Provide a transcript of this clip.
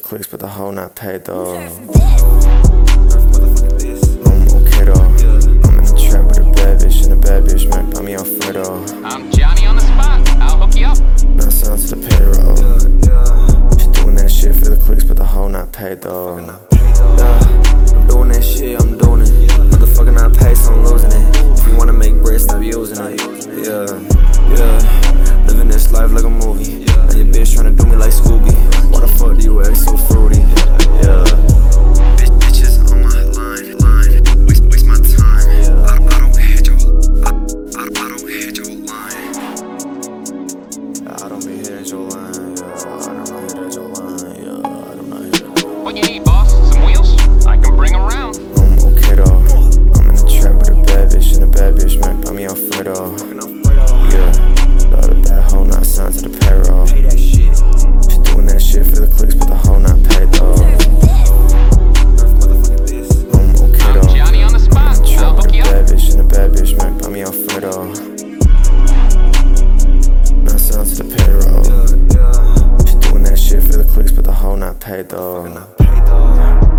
clicks, but the hoe not paid though. I'm okay though. I'm in the trap with a bad bitch, and a bad bitch might buy me off Fredo. I'm Johnny on the spot, I'll hook you up. Now sounds to the payroll. She doing that shit for the clicks, but the hoe not paid though. I'm doing that shit, I'm doing it. Motherfucking not paid, so I'm losing it. If you wanna make bread, stop using it. Yeah. Living this life like a movie. Now your bitch tryna do me like Scooby. Why the fuck do you act so fruity? Yeah. Bitches on my line. Waste my time. I don't hit your line. I don't be hitting your line. Yeah, I don't hit your line. Yeah, I do not hit it. What you need, boss? Some wheels? I can bring 'em round. I'm okay though. I'm in the trap with a bad bitch, and a bad bitch might buy me off Fredo. Yeah, the other bad hoe not signed to the payroll. She doing that shit for the clicks, but the hoe not paid though. I'm okay though. I'm Johnny on the spot, I'm in the I'll trap with hook a you up. bad bitch, and a bad bitch might buy me off Fredo. Not signed to the payroll. She doing that shit for the clicks, but the hoe not paid though.